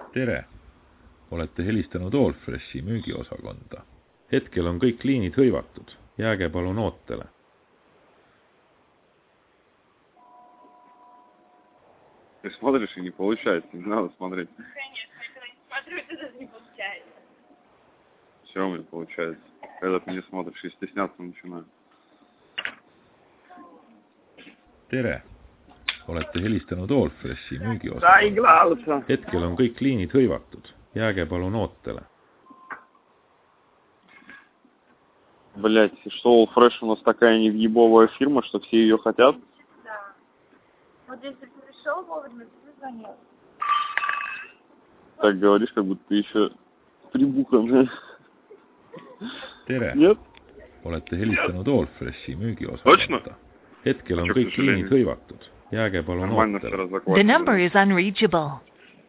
Tere! Olete helistanud Allfreshi müügiosakonda. Hetkel on kõik liinid hõivatud. Jääge palun ootele. Ты смотришь и не получается, не надо смотреть. Конечно, когда не смотрю, это даже не получается. Все у меня получается. Когда ты не смотришь и стесняться начинаю. Tere! Olete helistanud Allfreshi müügiosakonda. Hetkel on kõik liinid hõivatud. Jääge palun ootele. Блять, что Allfresh у нас такая невъебовая фирма, что все ее хотят? Да. Вот если ты пришел вовремя, ты звонил. Так говоришь, как будто ты еще прибуханная. Tere! Нет? Olete helistanud Allfreshi müügiosakonda. Hetkel on kõik liinid hõivatud. Jääge palun ootele. Нормально все разоклад. The number is unreachable.